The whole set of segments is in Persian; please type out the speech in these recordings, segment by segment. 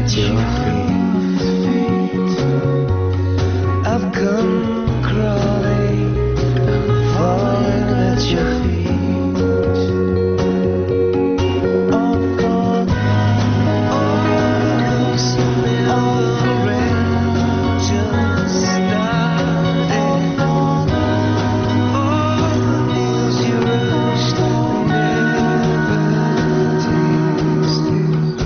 at your feet. I've come crawling, I'm falling at your feet. All for all for it just started. All the meals you rushed never tasted.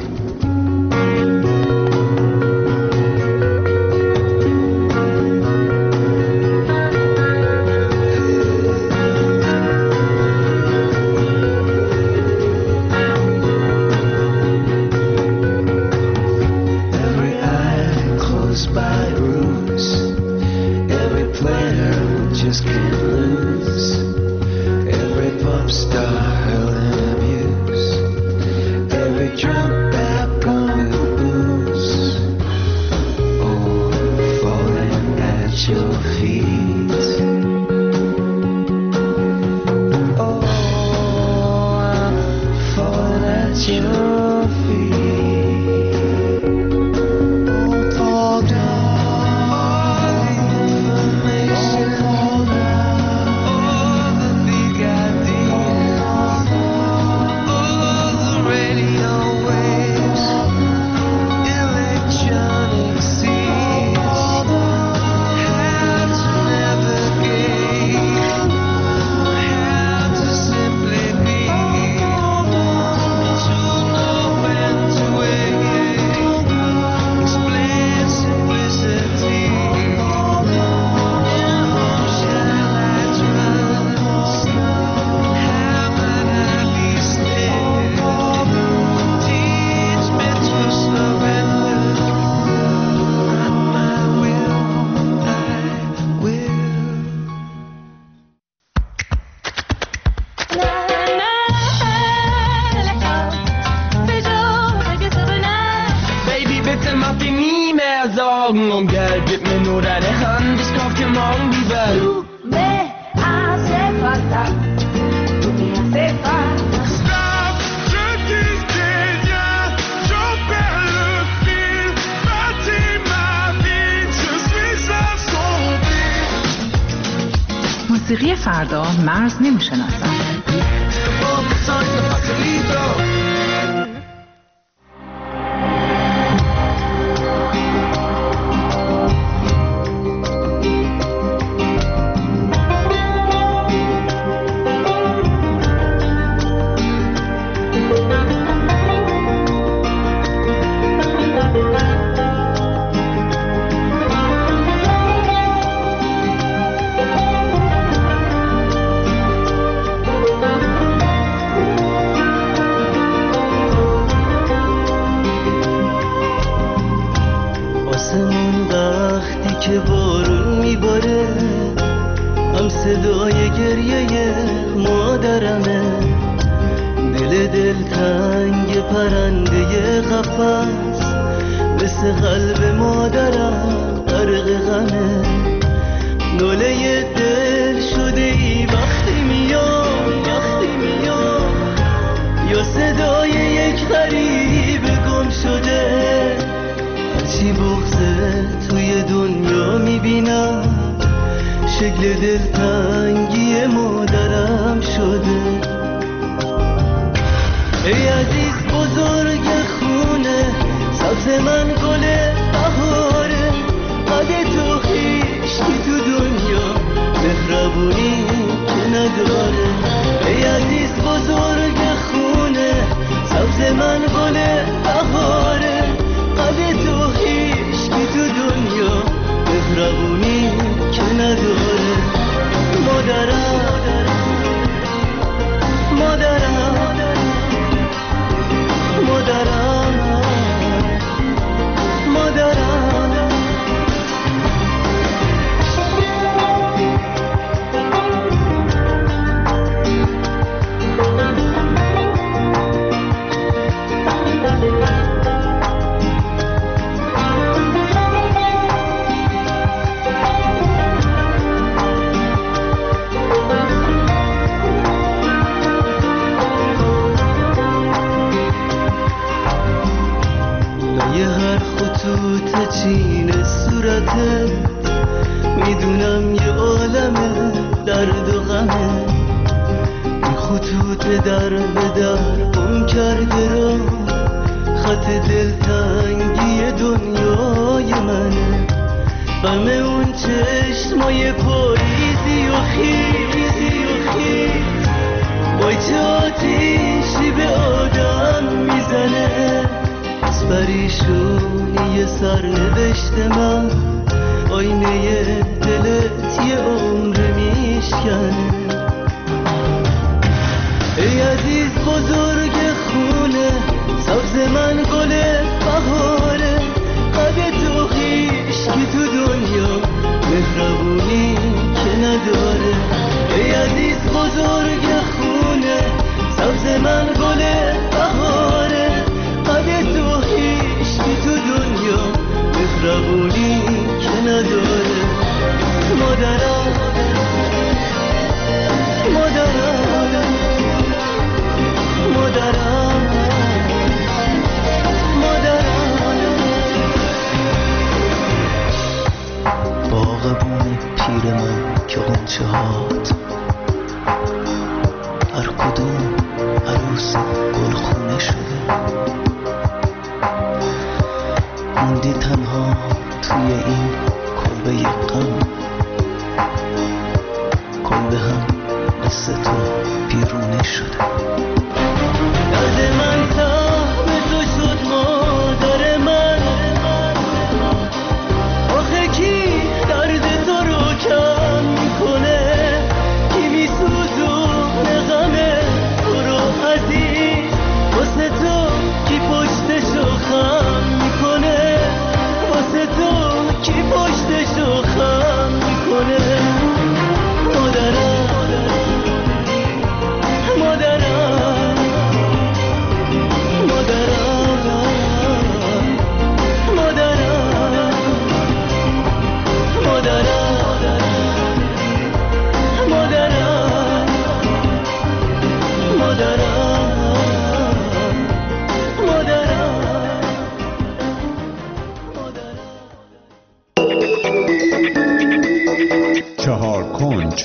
Every eye closed by ruse, every player just can't lose, every pop star hurling abuse, every drunk back on the booze. Oh, falling at your feet. Oh, I'm falling at your feet. All information, all the big ideas, all the radio waves, electronic seeds, how to navigate, how to simply be, to know when to wait, explain simplicity. In whom shall I trust? How might I be still? Teach me to surrender. Not my will, thy will. Baby, bitte mach dir nie mehr Sorgen um Geld. Gib mir nur deine Hand, ich kauf dir morgen die Welt. Tú me hace falta, tú me hace falta. Stop, je dis déjà, je perds le fil. Bâtis ma vie, je suis assombri. موسیقی فردا مرز نمیشناسد. Focus on the facilito. آسمون وقتی که بارون میباره هم صدای گریه مادرمه، دل تنگ پرنده قفس مثل قلب مادرم غرق غمه. ناله دل شده ای وقتی میام یا صدای یک غریب گم شده. هرچی بغضه توی دنیا میبینم شکل دلتنگی مادرم شده. ای عزیز بزرگ خونه سبز من گل بهاره، قد تو هیچکی تو دنیا مهربونی که نداره. ای عزیز بزرگ خونه سبز من گل بهاره، قد تو هیچکی تو دنیا مهربونی که نداره. مادرم خطت میدونم یه عالمه درد و غمه این خطوط در به در گم کرده را خط دلتنگی دنیای منه غم اون چشمای پاییزی و خیزی و خیز وای چه آتیشی به آدم میزنه از پریشونی سرنوشت من آینه دلت یه عمر میشکنه ای عزیز بزرگ خونه سبز من گل بهاره قد تو هیشکی تو دنیا مهربونی که نداره ای عزیز بزرگ خونه سبز من گل بهاره قد تو هیشکی تو دنیا مهربونی که نداره مادرم مادرم مادرم باغبون پیر من که غنچه هات هر کدوم عروس گلخونه شده موندی تنها توی این کلبه غم کلبه هم مثل تو بیرونه شده درد من سهم تو شد مادر من آخه کی درد تو رو کم میکنه کی میسوزونه غم تو رو عزیز واسه تو کی پشتشو خم میکنه واسه تو کی پشتشو خم میکنه مادرم مادرم چهار کنج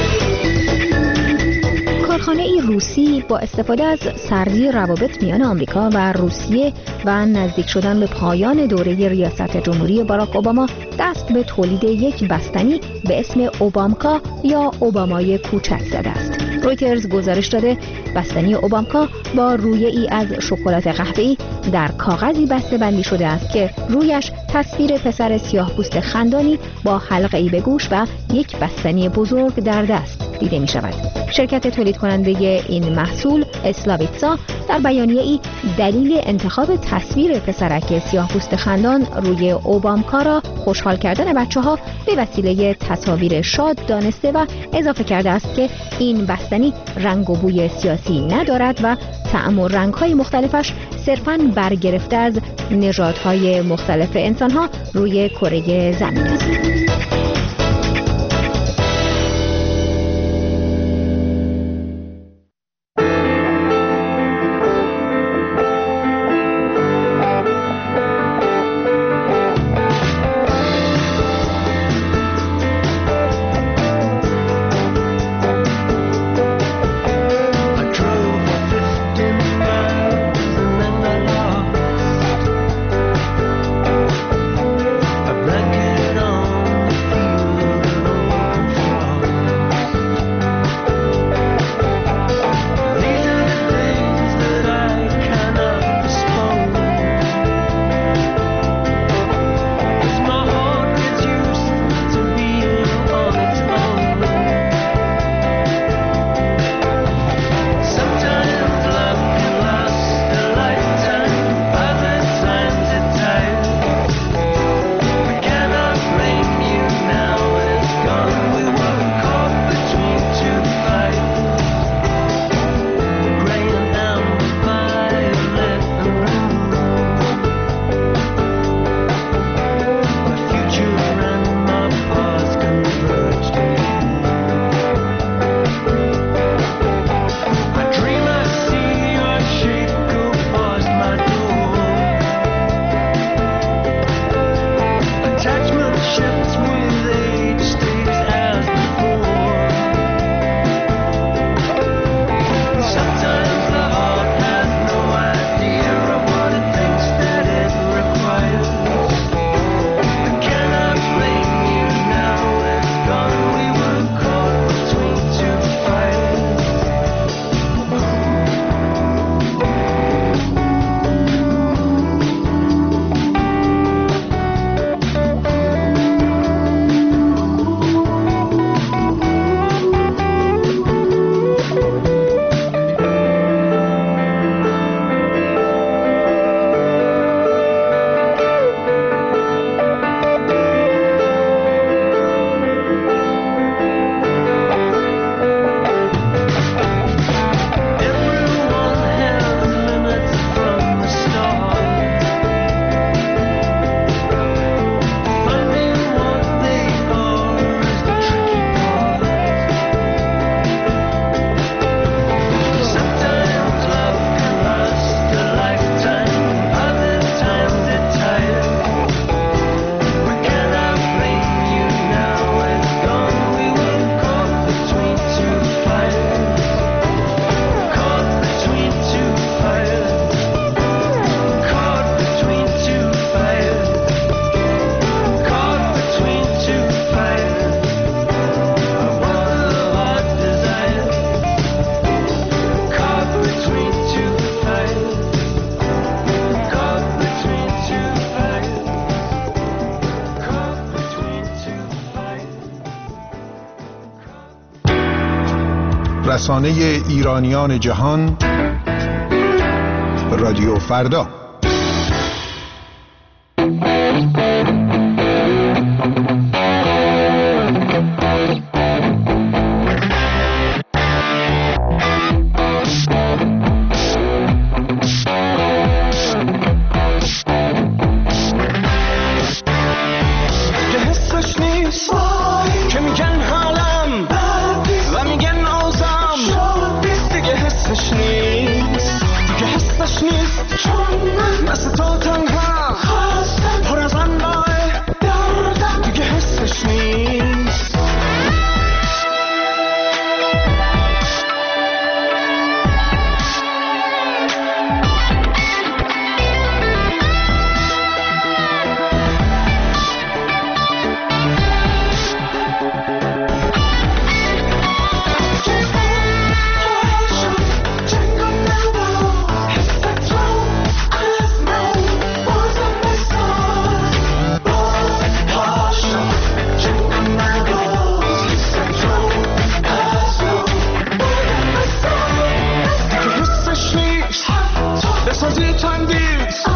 کارخانه‌ای روسی با استفاده از سردی روابط میان آمریکا و روسیه و نزدیک شدن به پایان دوره ریاست جمهوری باراک اوباما دست به تولید یک بستنی به اسم اوبامکا یا اوبامای کوچک زده است. رویترز گزارش داده بستنی اوبامکا با رویه‌ای از شکلات قهوه‌ای در کاغذی بسته بندی شده است که رویش تصویر پسر سیاه‌پوست خندانی با حلقه‌ای به گوش و یک بستنی بزرگ در دست دیده می شود. شرکت تولید کننده این محصول اسلاویتسا در بیانیه‌ای دلیل انتخاب تصویر پسرک سیاه‌پوست خندان روی اوبامکا را خوشحال کردن بچه‌ها به وسیله تصاویر شاد دانسته و اضافه کرده است که این بستنی رنگ و بوی سیاسی ندارد و طعم و رنگ‌های مختلفش صرفاً برگرفته از نژادهای مختلف انسان‌ها روی کره زمین است. A blanket on رسانه ایرانیان جهان، رادیو فردا. بسازی تندیس